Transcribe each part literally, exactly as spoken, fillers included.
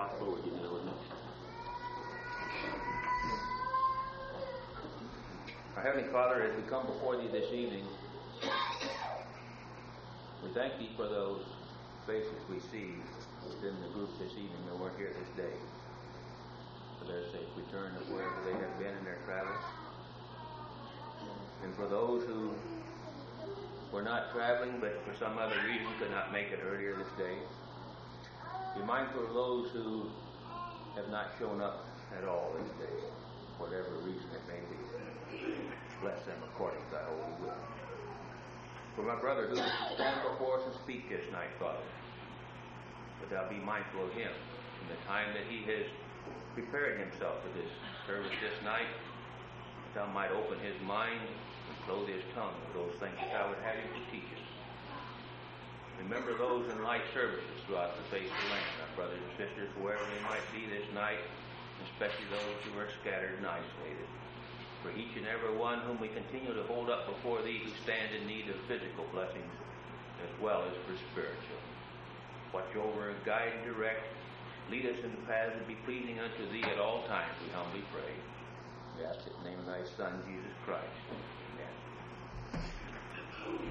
possible, would you deal with me? Our Heavenly Father, as we come before Thee this evening, we thank Thee for those faces we see within the group this evening that weren't here this day. For their safe return of wherever they have been in their travels. And for those who were not traveling, but for some other reason could not make it earlier this day. Be mindful of those who have not shown up at all this day, whatever reason it may be. Bless them according to Thy holy will. For my brother who is to stand before us and speak this night, Father, that Thou be mindful of him in the time that he has prepared himself for this service this night, that Thou might open his mind and clothe his tongue with those things that Thou would have him to teach us. Remember those in light services throughout the face of the land, our brothers and sisters, wherever they might be this night, especially those who are scattered and isolated. For each and every one whom we continue to hold up before Thee who stand in need of physical blessings as well as for spiritual. Watch over and guide and direct. Lead us in the paths that be pleasing unto Thee at all times, we humbly pray. We ask it in the name of Thy Son, Jesus Christ. Amen.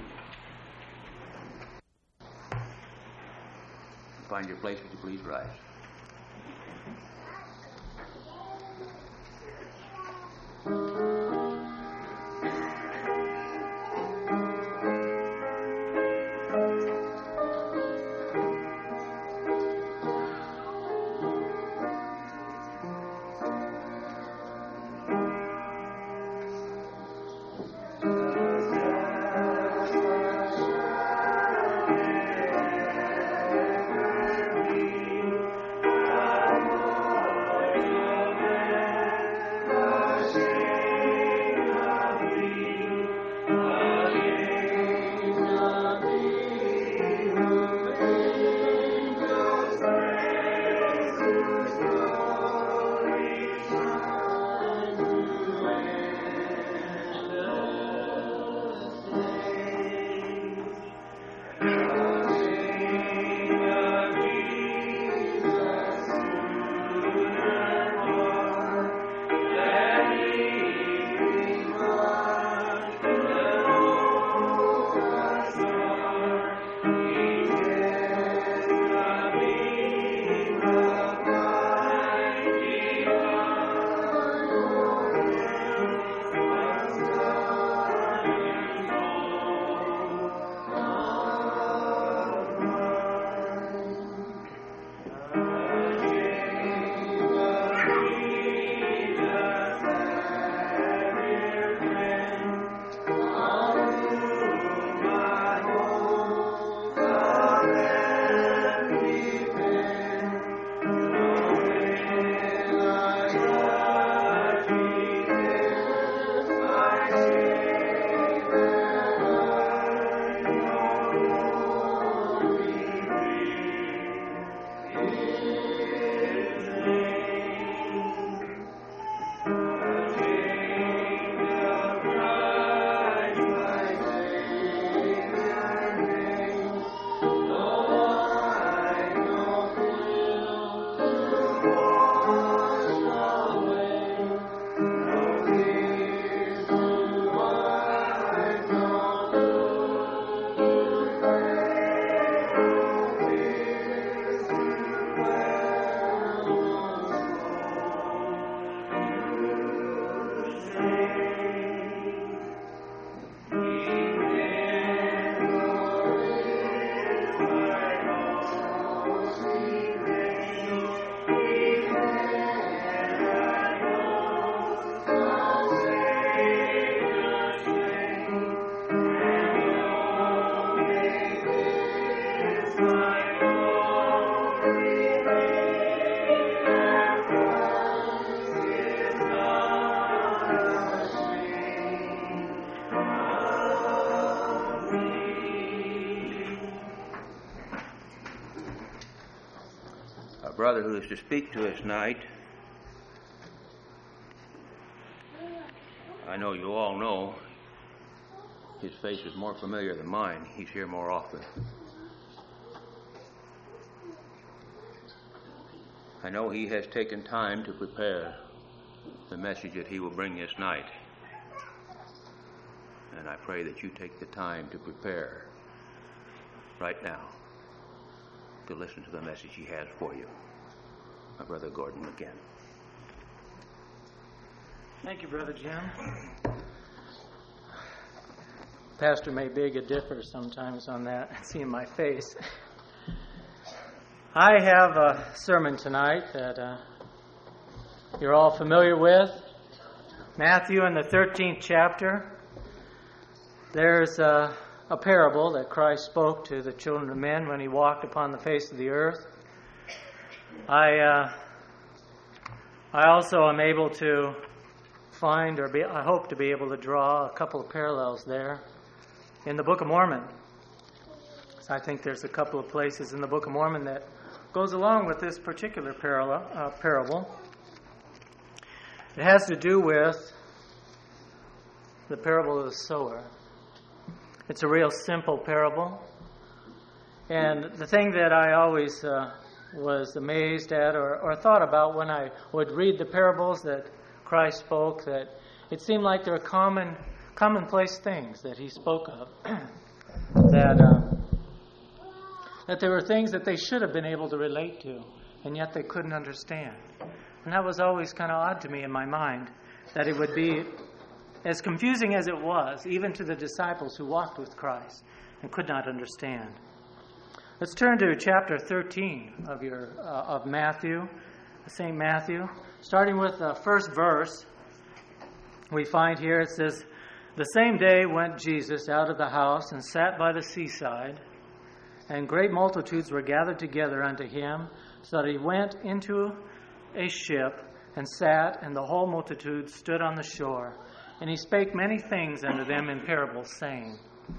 Find your place, would you please rise? Brother who is to speak to us tonight, I know you all know his face is more familiar than mine. He's here more often. I know he has taken time to prepare the message that he will bring this night. And I pray that you take the time to prepare right now to listen to the message he has for you. My brother Gordon again. Thank you, Brother Jim. Pastor may beg a differ sometimes on that, seeing my face. I have a sermon tonight that uh, you're all familiar with. Matthew in the thirteenth chapter. There's a, a parable that Christ spoke to the children of men when he walked upon the face of the earth. I uh, I also am able to find, or be, I hope to be able to draw a couple of parallels there in the Book of Mormon. So I think there's a couple of places in the Book of Mormon that goes along with this particular parallel, uh, parable. It has to do with the parable of the sower. It's a real simple parable. And the thing that I always uh, was amazed at or, or thought about when I would read the parables that Christ spoke, that it seemed like there were common, commonplace things that he spoke of. that uh, that there were things that they should have been able to relate to, and yet they couldn't understand. And that was always kind of odd to me in my mind, that it would be as confusing as it was, even to the disciples who walked with Christ and could not understand. Let's turn to chapter thirteen of your uh, of Matthew, Saint Matthew. Starting with the first verse, we find here it says, "The same day went Jesus out of the house and sat by the seaside, and great multitudes were gathered together unto him, so that he went into a ship and sat, and the whole multitude stood on the shore. And he spake many things unto them in parables, saying,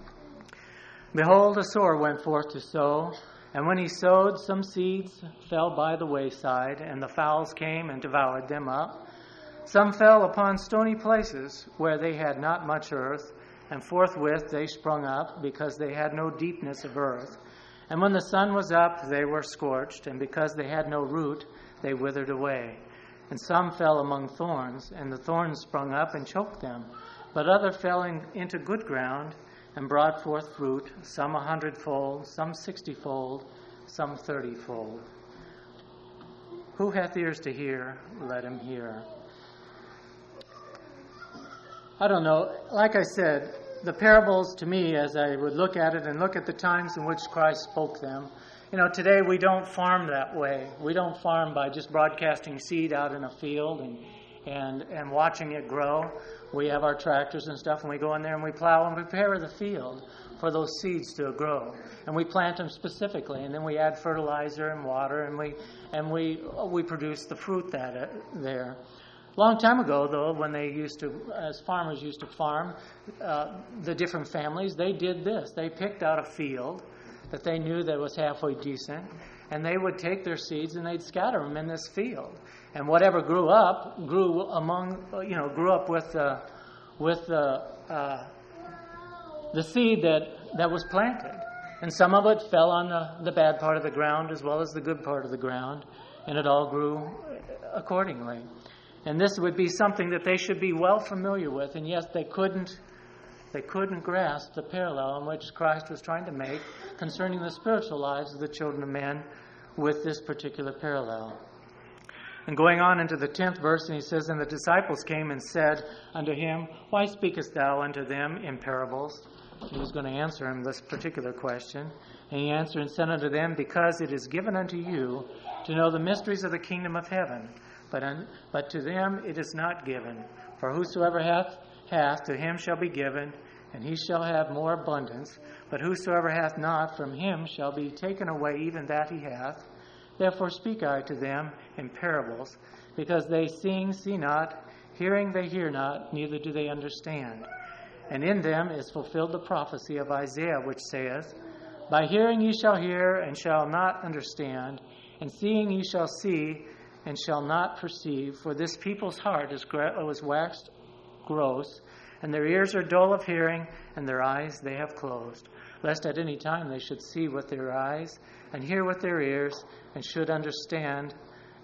Behold, a sower went forth to sow, and when he sowed, some seeds fell by the wayside, and the fowls came and devoured them up. Some fell upon stony places, where they had not much earth, and forthwith they sprung up, because they had no deepness of earth. And when the sun was up, they were scorched, and because they had no root, they withered away. And some fell among thorns, and the thorns sprung up and choked them. But other fell in, into good ground, and brought forth fruit, some a hundredfold, some sixtyfold, some thirtyfold. Who hath ears to hear, let him hear." I don't know. Like I said, the parables to me, as I would look at it and look at the times in which Christ spoke them, you know, today we don't farm that way. We don't farm by just broadcasting seed out in a field and and and watching it grow. We have our tractors and stuff, and we go in there and we plow and prepare the field for those seeds to grow. And we plant them specifically, and then we add fertilizer and water, and we and we we produce the fruit that uh, there. Long time ago, though, when they used to, as farmers used to farm, uh, the different families, they did this. They picked out a field that they knew that was halfway decent, and they would take their seeds and they'd scatter them in this field. And whatever grew up, grew among, you know, grew up with the, with the, uh, the seed that, that was planted. And some of it fell on the, the bad part of the ground as well as the good part of the ground, and it all grew accordingly. And this would be something that they should be well familiar with, and yes, they couldn't They couldn't grasp the parallel in which Christ was trying to make concerning the spiritual lives of the children of men with this particular parallel. And going on into the tenth verse, and he says, "And the disciples came and said unto him, Why speakest thou unto them in parables?" He was going to answer him this particular question. And he answered and said unto them, Because it is given unto you to know the mysteries of the kingdom of heaven, but, un- but to them it is not given. For whosoever hath hath, to him shall be given, and he shall have more abundance. But whosoever hath not, from him shall be taken away even that he hath. Therefore speak I to them in parables, because they seeing see not, hearing they hear not, neither do they understand. And in them is fulfilled the prophecy of Isaiah, which saith, By hearing ye shall hear, and shall not understand, and seeing ye shall see, and shall not perceive. For this people's heart is, gra- was waxed gross, and their ears are dull of hearing, and their eyes they have closed, lest at any time they should see with their eyes, and hear with their ears, and should understand,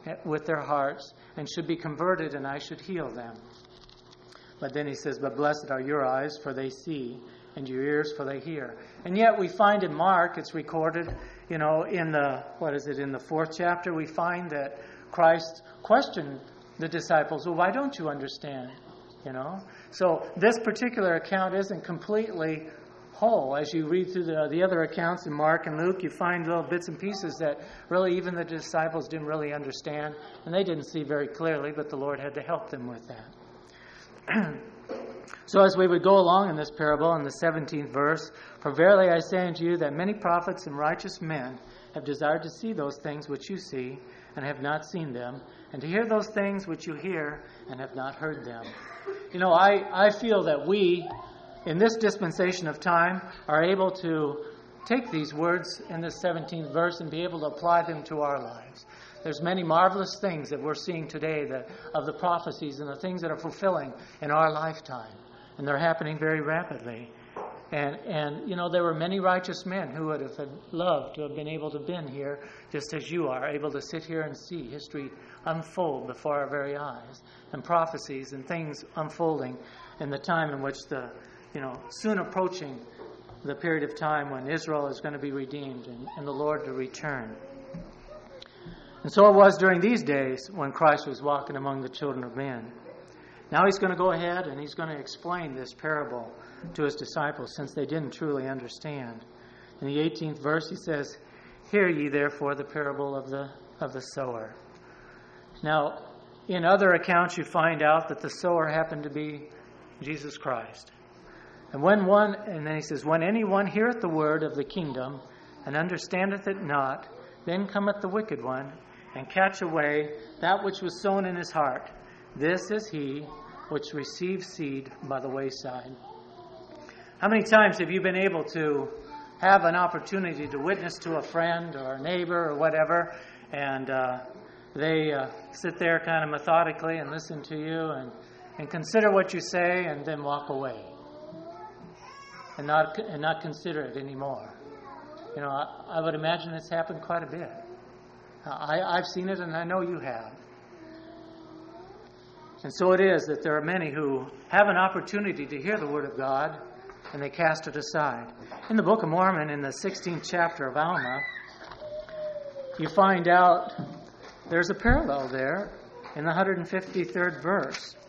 with their hearts and should be converted, and I should heal them. But then he says, but blessed are your eyes, for they see, and your ears, for they hear. And yet we find in Mark, it's recorded, you know, in the, what is it, in the fourth chapter, we find that Christ questioned the disciples, well, why don't you understand? You know? So this particular account isn't completely whole. As you read through the, the other accounts in Mark and Luke, you find little bits and pieces that really even the disciples didn't really understand, and they didn't see very clearly, but the Lord had to help them with that. So as we would go along in this parable, in the seventeenth verse, for verily I say unto you that many prophets and righteous men have desired to see those things which you see, and have not seen them, and to hear those things which you hear, and have not heard them. You know, I, I feel that we, in this dispensation of time, are able to take these words in the seventeenth verse and be able to apply them to our lives. There's many marvelous things that we're seeing today that, of the prophecies and the things that are fulfilling in our lifetime. And they're happening very rapidly. And, and you know, there were many righteous men who would have loved to have been able to have been here, just as you are, able to sit here and see history unfold before our very eyes, and prophecies and things unfolding in the time in which the, you know, soon approaching the period of time when Israel is going to be redeemed and, and the Lord to return. And so it was during these days when Christ was walking among the children of men. Now he's going to go ahead and he's going to explain this parable to his disciples, since they didn't truly understand. In the eighteenth verse he says, hear ye therefore the parable of the of the sower. Now, in other accounts you find out that the sower happened to be Jesus Christ. And when one, and then he says, when anyone heareth the word of the kingdom, and understandeth it not, then cometh the wicked one, and catch away that which was sown in his heart. This is he which receives seed by the wayside. How many times have you been able to have an opportunity to witness to a friend or a neighbor or whatever, and uh, they uh, sit there kind of methodically and listen to you and, and consider what you say and then walk away and not and not consider it anymore? You know, I, I would imagine it's happened quite a bit. I, I've seen it, and I know you have. And so it is that there are many who have an opportunity to hear the Word of God, and they cast it aside. In the Book of Mormon, in the sixteenth chapter of Alma, you find out there's a parallel there in the one hundred fifty-third verse.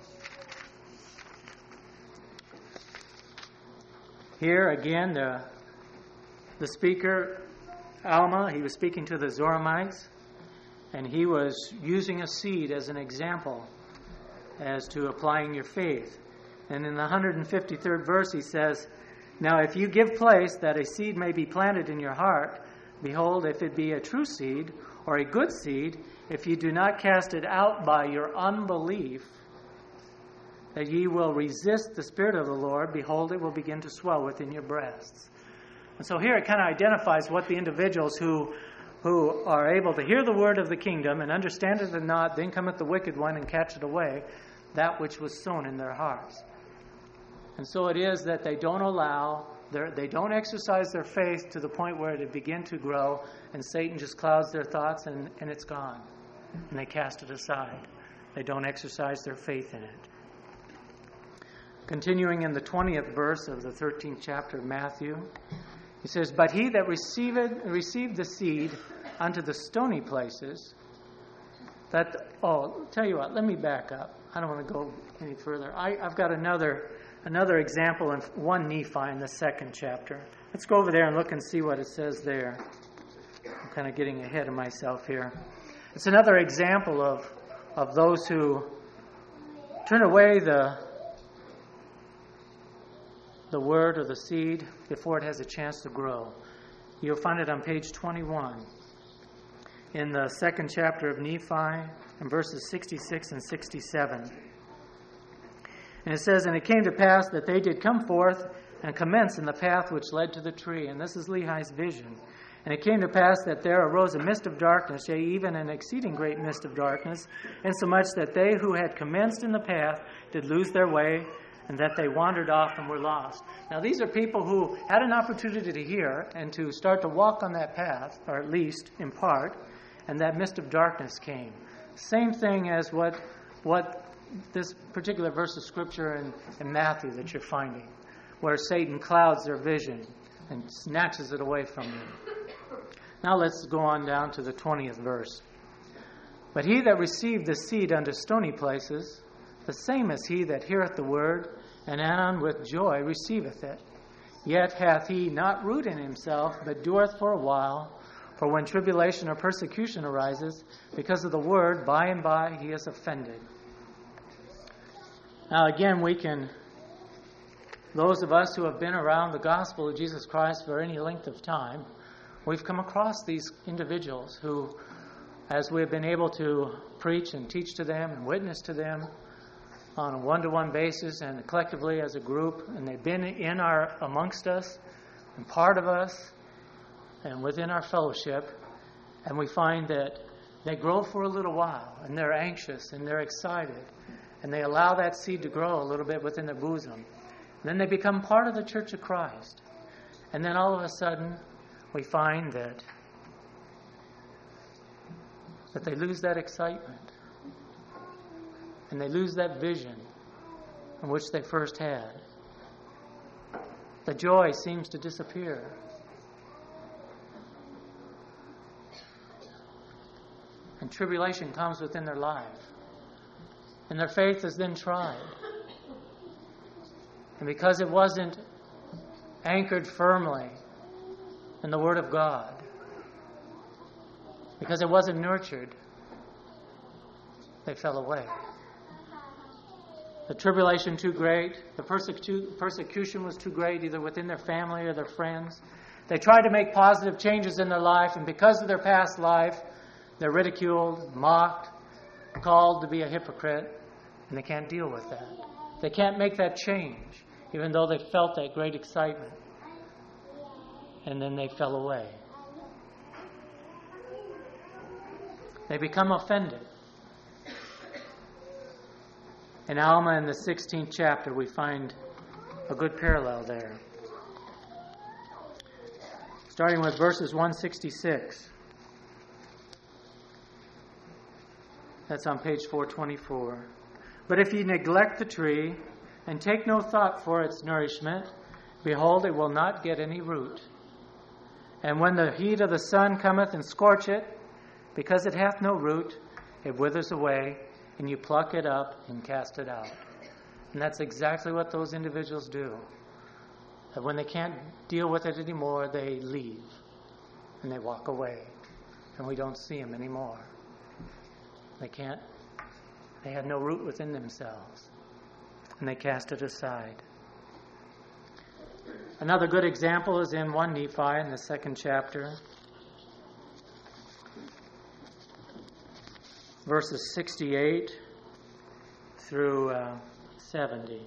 Here again, the, the speaker, Alma, he was speaking to the Zoramites, and he was using a seed as an example as to applying your faith. And in the one hundred fifty-third verse he says, now if you give place that a seed may be planted in your heart, behold, if it be a true seed, or a good seed, if you do not cast it out by your unbelief, that ye will resist the Spirit of the Lord, behold, it will begin to swell within your breasts. And so here it kind of identifies what the individuals who who are able to hear the word of the kingdom and understand it or not, then cometh the wicked one and catch it away, that which was sown in their hearts. And so it is that they don't allow, their, they don't exercise their faith to the point where it begin to grow, and Satan just clouds their thoughts and, and it's gone. And they cast it aside. They don't exercise their faith in it. Continuing in the twentieth verse of the thirteenth chapter of Matthew, he says, but he that received, received the seed unto the stony places, that, oh, tell you what, let me back up. I don't want to go any further. I, I've got another another example in First Nephi in the second chapter. Let's go over there and look and see what it says there. I'm kind of getting ahead of myself here. It's another example of, of those who turn away the the word or the seed before it has a chance to grow. You'll find it on page twenty-one in the second chapter of Nephi, in verses sixty-six and sixty-seven. And it says, and it came to pass that they did come forth and commence in the path which led to the tree. And this is Lehi's vision. And it came to pass that there arose a mist of darkness, yea, even an exceeding great mist of darkness, insomuch that they who had commenced in the path did lose their way, and that they wandered off and were lost. Now these are people who had an opportunity to hear and to start to walk on that path, or at least in part, and that mist of darkness came. Same thing as what what this particular verse of Scripture in, in Matthew that you're finding, where Satan clouds their vision and snatches it away from them. Now let's go on down to the twentieth verse. But he that received the seed unto stony places, the same is he that heareth the word, and anon with joy receiveth it. Yet hath he not root in himself, but doeth for a while. For when tribulation or persecution arises, because of the word, by and by he is offended. Now again, we can, those of us who have been around the gospel of Jesus Christ for any length of time, we've come across these individuals who, as we've been able to preach and teach to them and witness to them on a one-to-one basis and collectively as a group, and they've been in our amongst us and part of us and within our fellowship, and we find that they grow for a little while, and they're anxious and they're excited, and they allow that seed to grow a little bit within their bosom. And then they become part of the Church of Christ. And then all of a sudden, we find that that they lose that excitement, and they lose that vision in which they first had. The joy seems to disappear. And tribulation comes within their life. And their faith is then tried. And because it wasn't anchored firmly in the Word of God, because it wasn't nurtured, they fell away. The tribulation too great, the persecu- persecution was too great, either within their family or their friends. They tried to make positive changes in their life, and because of their past life, they're ridiculed, mocked, called to be a hypocrite, and they can't deal with that. They can't make that change, even though they felt that great excitement. And then they fell away. They become offended. In Alma, in the sixteenth chapter, we find a good parallel there. Starting with verses one sixty-six. That's on page four twenty-four. But if ye neglect the tree, and take no thought for its nourishment, behold, it will not get any root. And when the heat of the sun cometh and scorch it, because it hath no root, it withers away, and you pluck it up and cast it out. And that's exactly what those individuals do. And when they can't deal with it anymore, they leave, and they walk away, and we don't see them anymore. They can't, they had no root within themselves, and they cast it aside. Another good example is in First Nephi in the second chapter, verses sixty-eight through uh, seventy.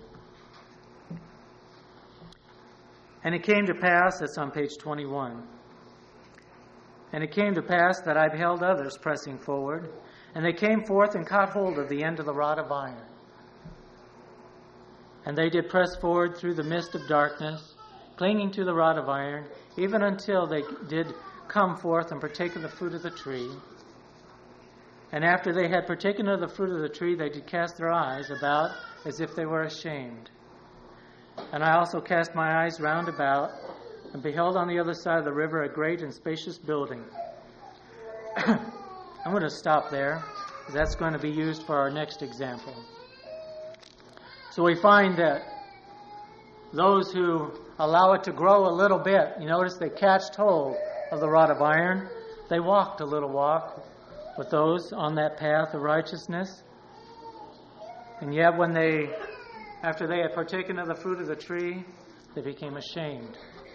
And it came to pass, that's on page twenty-one, and it came to pass that I beheld others pressing forward, and they came forth and caught hold of the end of the rod of iron. And they did press forward through the mist of darkness, clinging to the rod of iron, even until they did come forth and partake of the fruit of the tree. And after they had partaken of the fruit of the tree, they did cast their eyes about as if they were ashamed. And I also cast my eyes round about, and beheld on the other side of the river a great and spacious building. I'm going to stop there, because that's going to be used for our next example. So we find that those who allow it to grow a little bit, you notice they catched hold of the rod of iron. They walked a little walk with those on that path of righteousness. And yet when they, after they had partaken of the fruit of the tree, they became ashamed.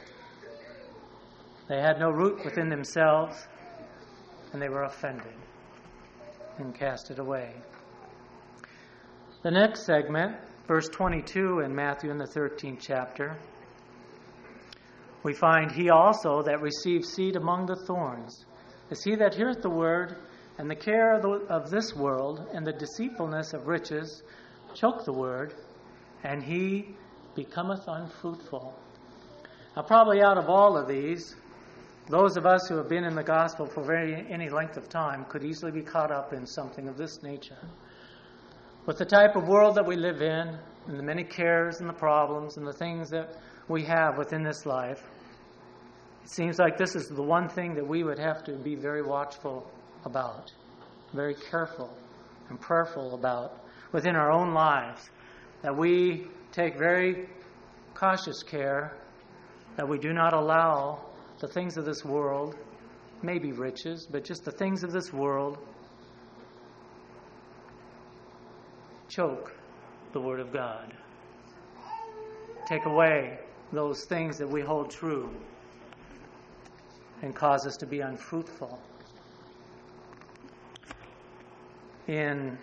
They had no root within themselves, and they were offended and cast it away. The next segment, verse twenty-two in Matthew in the thirteenth chapter, we find, he also that received seed among the thorns is he that heareth the word, and the care of, the, of this world and the deceitfulness of riches choke the word, and he becometh unfruitful. Now, probably out of all of these, those of us who have been in the gospel for very any length of time could easily be caught up in something of this nature. With the type of world that we live in, and the many cares and the problems and the things that we have within this life, it seems like this is the one thing that we would have to be very watchful about, very careful and prayerful about within our own lives, that we take very cautious care that we do not allow the things of this world, maybe riches, but just the things of this world, choke the Word of God. Take away those things that we hold true and cause us to be unfruitful. In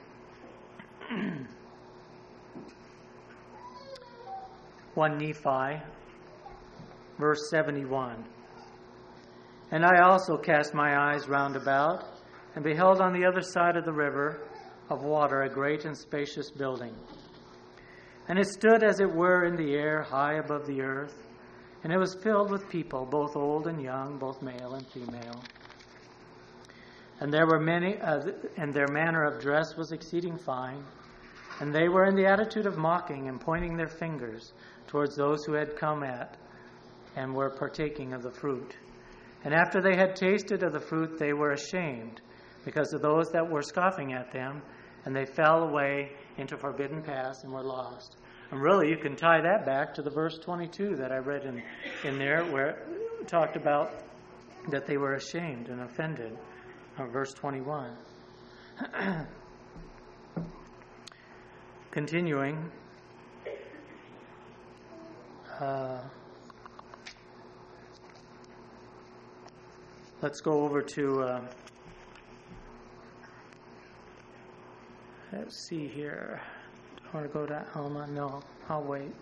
First Nephi, verse seventy-one. And I also cast my eyes round about, and beheld on the other side of the river of water a great and spacious building. And it stood as it were in the air, high above the earth, and it was filled with people, both old and young, both male and female. And there were many, uh, and their manner of dress was exceeding fine, and they were in the attitude of mocking and pointing their fingers towards those who had come at and were partaking of the fruit. And after they had tasted of the fruit, they were ashamed because of those that were scoffing at them, and they fell away into forbidden paths and were lost. And really, you can tie that back to the verse twenty-two that I read in, in there, where it talked about that they were ashamed and offended. Or verse twenty-one. Continuing. Uh, let's go over to, uh, let's see here. Do I want to go to Alma? No, I'll wait.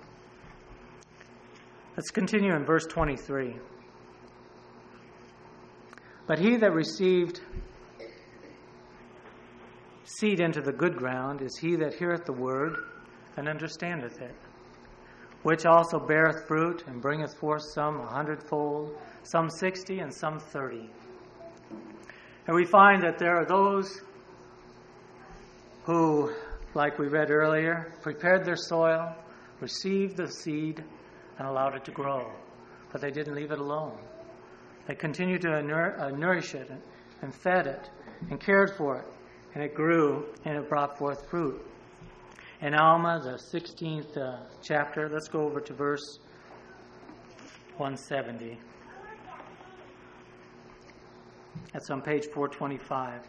Let's continue in verse twenty-three. But he that received seed into the good ground is he that heareth the word and understandeth it, which also beareth fruit and bringeth forth some a hundredfold, some sixty, and some thirty. And we find that there are those who, like we read earlier, prepared their soil, received the seed, and allowed it to grow. But they didn't leave it alone. They continued to nourish it and fed it and cared for it. And it grew and it brought forth fruit. In Alma, the sixteenth uh, chapter, let's go over to verse one seventy. That's on page four twenty-five.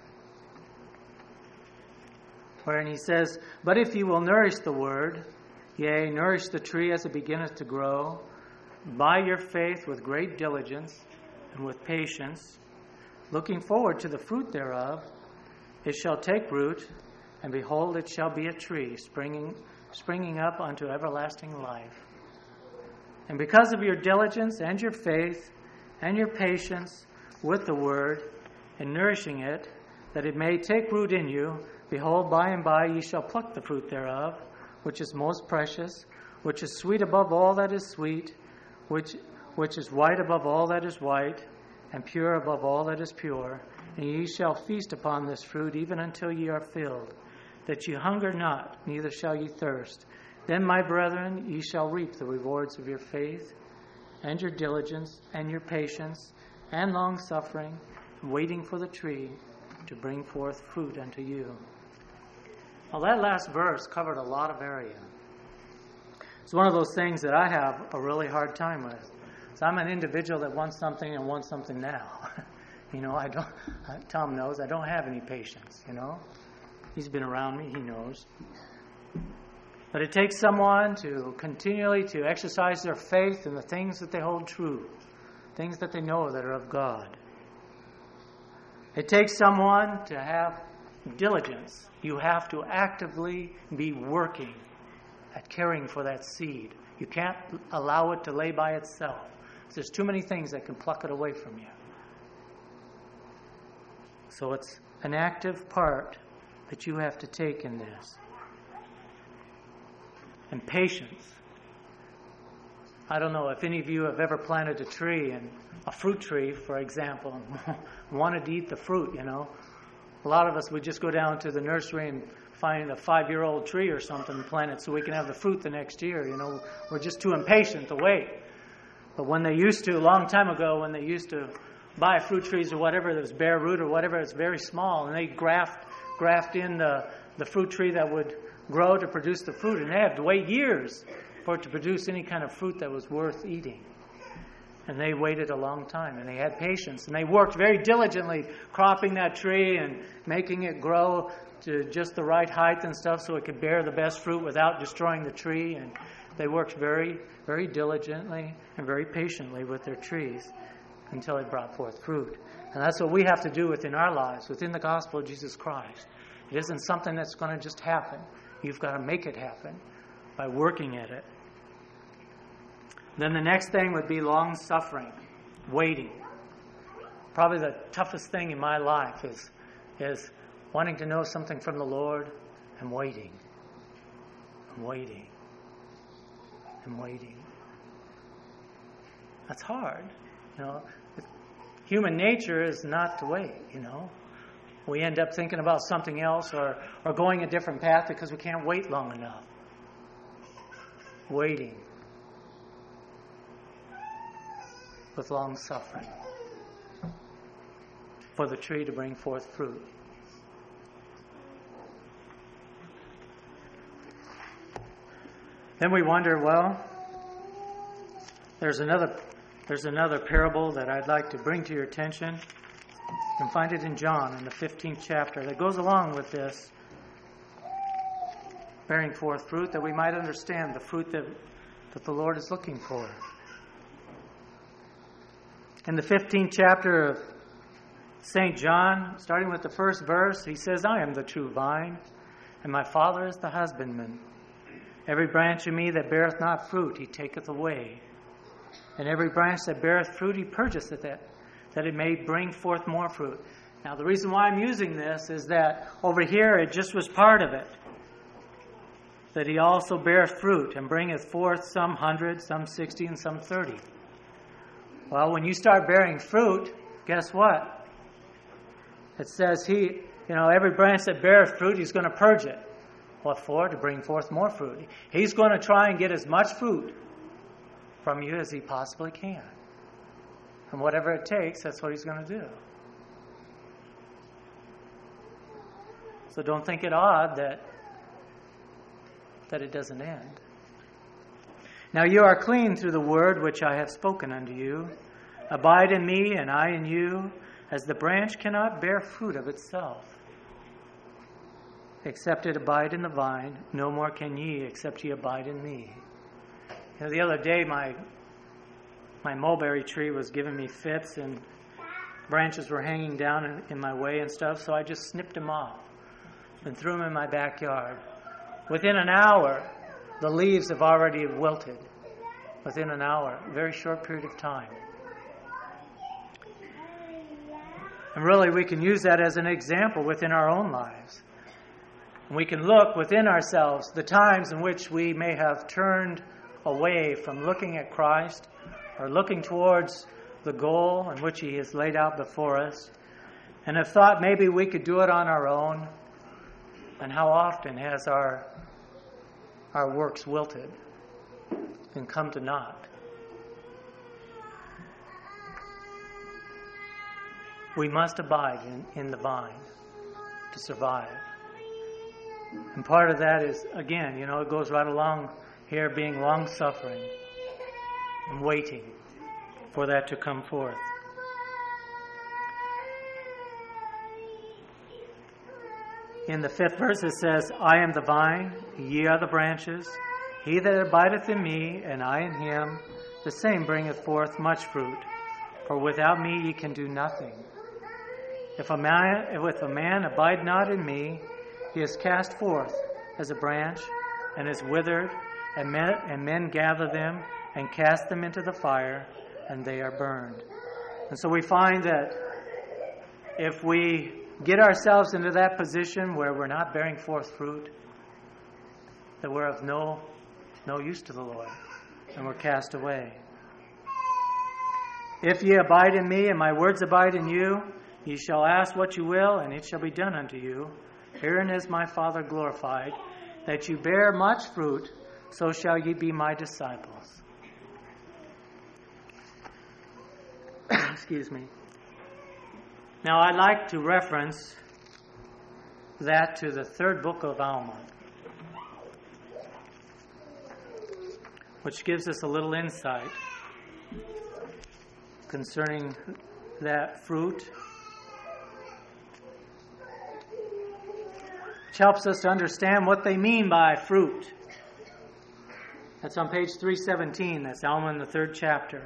Wherein he says, But if ye will nourish the word, yea, nourish the tree as it beginneth to grow, by your faith with great diligence and with patience, looking forward to the fruit thereof, it shall take root, and behold, it shall be a tree springing, springing up unto everlasting life. And because of your diligence and your faith and your patience with the word, and nourishing it, that it may take root in you, behold, by and by ye shall pluck the fruit thereof, which is most precious, which is sweet above all that is sweet, which which is white above all that is white, and pure above all that is pure. And ye shall feast upon this fruit even until ye are filled, that ye hunger not, neither shall ye thirst. Then, my brethren, ye shall reap the rewards of your faith, and your diligence, and your patience, and long-suffering, waiting for the tree to bring forth fruit unto you. Well, that last verse covered a lot of area. It's one of those things that I have a really hard time with. So I'm an individual that wants something and wants something now. You know, I don't. Uh, Tom knows I don't have any patience. You know, he's been around me. He knows. But it takes someone to continually to exercise their faith in the things that they hold true, things that they know that are of God. It takes someone to have diligence. You have to actively be working at caring for that seed. You can't allow it to lay by itself. There's too many things that can pluck it away from you. So it's an active part that you have to take in this. And patience. I don't know if any of you have ever planted a tree, and a fruit tree, for example, and wanted to eat the fruit, you know. A lot of us would just go down to the nursery and find a five-year-old tree or something and plant it so we can have the fruit the next year, you know. We're just too impatient to wait. But when they used to, a long time ago, when they used to buy fruit trees or whatever, that was bare root or whatever, it's very small, and they graft graft in the, the fruit tree that would grow to produce the fruit, and they had to wait years for it to produce any kind of fruit that was worth eating. And they waited a long time, and they had patience, and they worked very diligently cropping that tree and making it grow to just the right height and stuff so it could bear the best fruit without destroying the tree. And they worked very, very diligently and very patiently with their trees until it brought forth fruit. And that's what we have to do within our lives, within the gospel of Jesus Christ. It isn't something that's going to just happen. You've got to make it happen by working at it. Then the next thing would be long-suffering, waiting. Probably the toughest thing in my life is, is wanting to know something from the Lord and waiting. And waiting. And waiting. That's hard. You know, human nature is not to wait, you know. We end up thinking about something else or, or going a different path because we can't wait long enough. Waiting. With long suffering. For the tree to bring forth fruit. Then we wonder, well, there's another there's another parable that I'd like to bring to your attention. You can find it in John in the fifteenth chapter that goes along with this, bearing forth fruit, that we might understand the fruit that, that the Lord is looking for. In the fifteenth chapter of Saint John, starting with the first verse, he says, I am the true vine, and my Father is the husbandman. Every branch in me that beareth not fruit, he taketh away. And every branch that beareth fruit, he purgeth it, that it may bring forth more fruit. Now, the reason why I'm using this is that over here, it just was part of it. That he also beareth fruit, and bringeth forth some hundred, some sixty, and some thirty. Well, when you start bearing fruit, guess what? It says he, you know, every branch that beareth fruit, he's going to purge it. What for? To bring forth more fruit. He's going to try and get as much fruit from you as he possibly can. And whatever it takes, that's what he's going to do. So don't think it odd that, that it doesn't end. Now you are clean through the word which I have spoken unto you. Abide in me, and I in you, as the branch cannot bear fruit of itself, except it abide in the vine. No more can ye, except ye abide in me. You know, the other day, my my mulberry tree was giving me fits, and branches were hanging down in, in my way and stuff, so I just snipped them off and threw them in my backyard. Within an hour, the leaves have already wilted. Within an hour, a very short period of time. And really, we can use that as an example within our own lives. And we can look within ourselves the times in which we may have turned away from looking at Christ or looking towards the goal in which He has laid out before us, and have thought maybe we could do it on our own. And how often has our our works wilted and come to naught? We must abide in, in the vine to survive. And part of that is, again, you know, it goes right along here, being long-suffering and waiting for that to come forth. In the fifth verse it says, I am the vine, ye are the branches. He that abideth in me, and I in him, the same bringeth forth much fruit. For without me ye can do nothing. If a man, if a man abide not in me, he is cast forth as a branch, and is withered, and men, and men gather them, and cast them into the fire, and they are burned. And so we find that if we get ourselves into that position where we're not bearing forth fruit, that we're of no no use to the Lord. and were cast away. If ye abide in me, and my words abide in you, ye shall ask what you will, and it shall be done unto you. Herein is my Father glorified, that you bear much fruit, so shall ye be my disciples. Excuse me. Now, I'd like to reference that to the third book of Alma, which gives us a little insight concerning that fruit, which helps us to understand what they mean by fruit. That's on page three seventeen. That's Alma in the third chapter.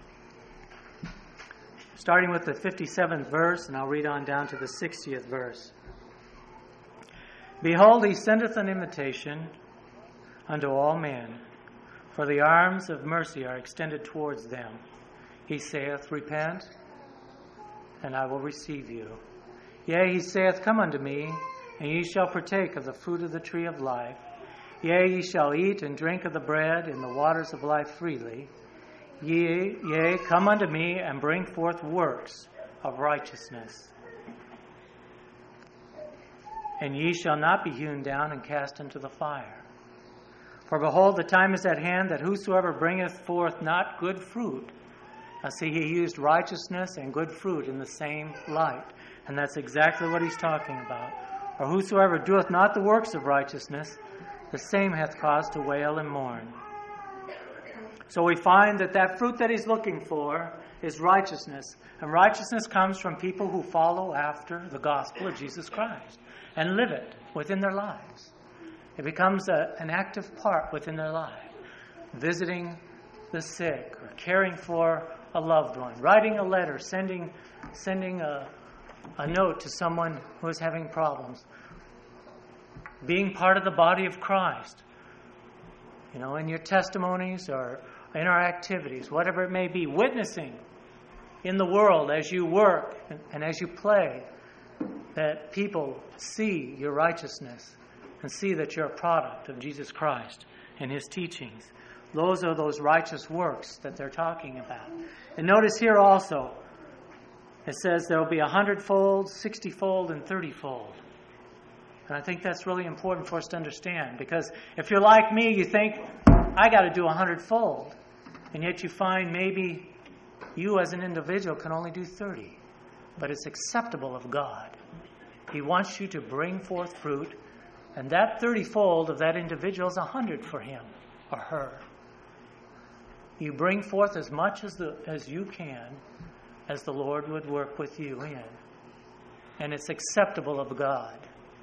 Starting with the fifty-seventh verse, and I'll read on down to the sixtieth verse. Behold, he sendeth an invitation unto all men, for the arms of mercy are extended towards them. He saith, Repent, and I will receive you. Yea, he saith, Come unto me, and ye shall partake of the fruit of the tree of life. Yea, ye shall eat and drink of the bread in the waters of life freely. Yea, yea, come unto me, and bring forth works of righteousness. And ye shall not be hewn down and cast into the fire. For behold, the time is at hand that whosoever bringeth forth not good fruit. Now see, he used righteousness and good fruit in the same light. And that's exactly what he's talking about. Or whosoever doeth not the works of righteousness, the same hath cause to wail and mourn. So we find that that fruit that he's looking for is righteousness. And righteousness comes from people who follow after the gospel of Jesus Christ and live it within their lives. It becomes a, an active part within their life. Visiting the sick, or caring for a loved one, writing a letter, sending, sending a, a note to someone who is having problems. Being part of the body of Christ. You know, in your testimonies or in our activities, whatever it may be, witnessing in the world as you work and, and as you play, that people see your righteousness and see that you're a product of Jesus Christ and His teachings. Those are those righteous works that they're talking about. And notice here also, it says there will be a hundredfold, sixtyfold, and thirtyfold. And I think that's really important for us to understand, because if you're like me, you think, I got to do a hundredfold. And yet you find maybe you as an individual can only do thirty. But it's acceptable of God. He wants you to bring forth fruit, and that thirtyfold of that individual is a hundred for him or her. You bring forth as much as the as you can, as the Lord would work with you in. And it's acceptable of God.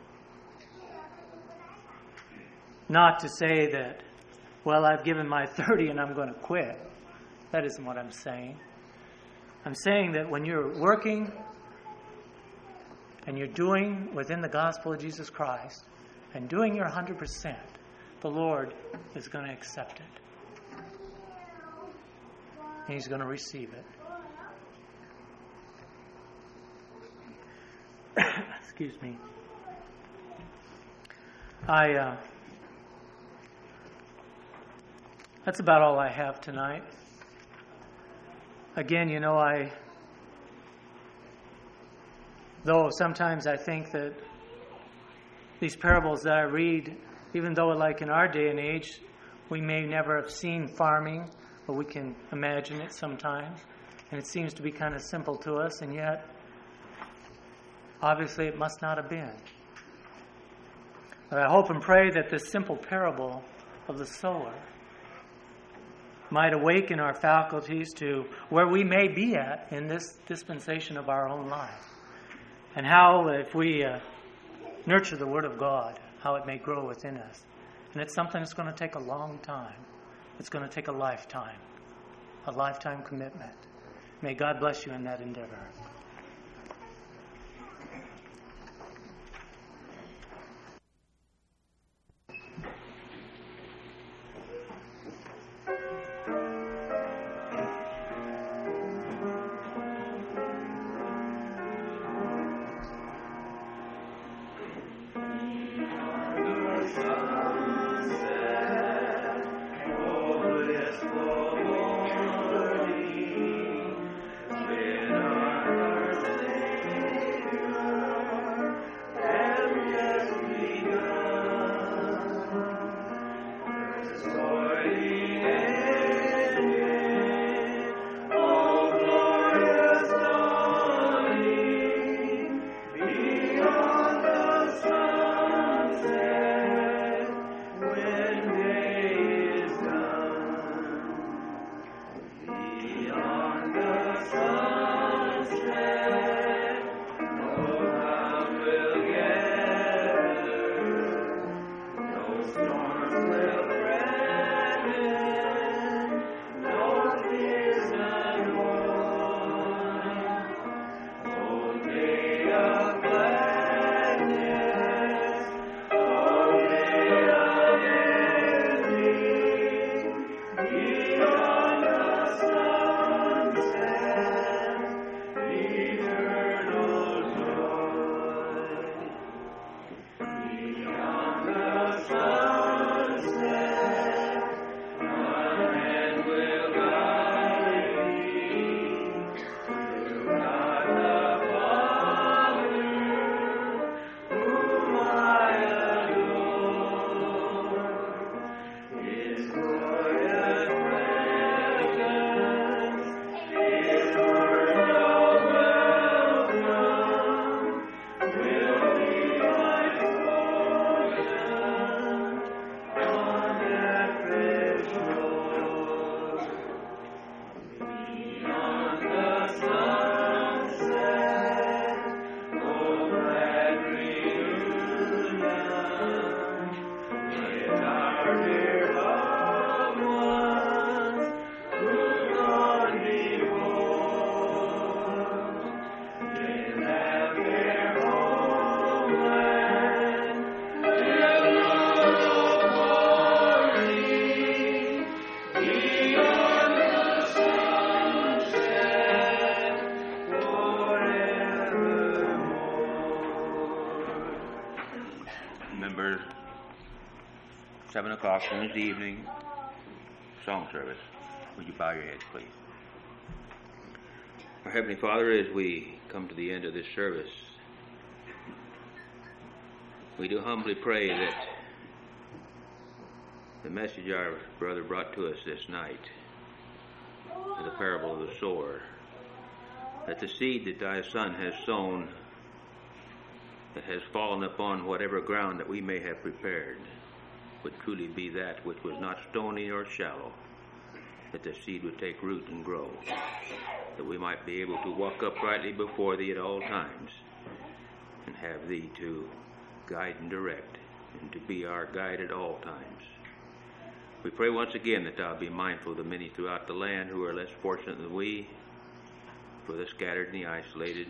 Not to say that, well, I've given my thirty and I'm going to quit. That isn't what I'm saying. I'm saying that when you're working and you're doing within the gospel of Jesus Christ and doing your one hundred percent, the Lord is going to accept it. And He's going to receive it. Excuse me. I... Uh, That's about all I have tonight. Again, you know, I, though sometimes I think that these parables that I read, even though like in our day and age, we may never have seen farming, but we can imagine it sometimes. And it seems to be kind of simple to us, and yet, obviously it must not have been. But I hope and pray that this simple parable of the sower might awaken our faculties to where we may be at in this dispensation of our own life. And how, if we uh, nurture the Word of God, how it may grow within us. And it's something that's going to take a long time. It's going to take a lifetime. A lifetime commitment. May God bless you in that endeavor. Yes. November, seven o'clock Wednesday evening, song service. Would you bow your heads, please? Our Heavenly Father, as we come to the end of this service, we do humbly pray that the message our brother brought to us this night, the parable of the sower, that the seed that thy Son has sown, that has fallen upon whatever ground that we may have prepared, would truly be that which was not stony or shallow, that the seed would take root and grow, that we might be able to walk uprightly before thee at all times, and have thee to guide and direct, and to be our guide at all times. We pray once again that thou be mindful of the many throughout the land who are less fortunate than we, for the scattered and the isolated,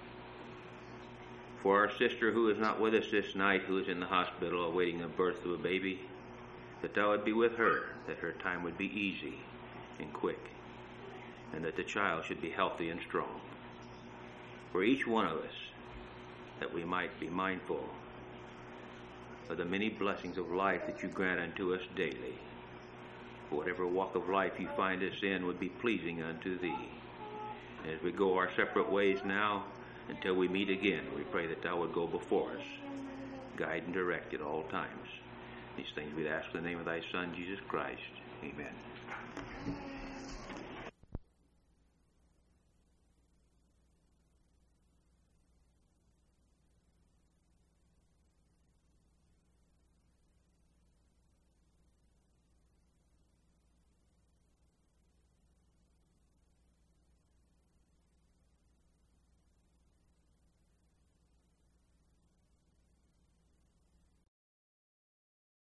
for our sister who is not with us this night, who is in the hospital awaiting the birth of a baby, that thou would be with her, that her time would be easy and quick, and that the child should be healthy and strong. For each one of us, that we might be mindful of the many blessings of life that you grant unto us daily. For whatever walk of life you find us in would be pleasing unto thee. As we go our separate ways now, until we meet again, we pray that thou would go before us, guide and direct at all times. These things we ask in the name of thy Son, Jesus Christ. Amen.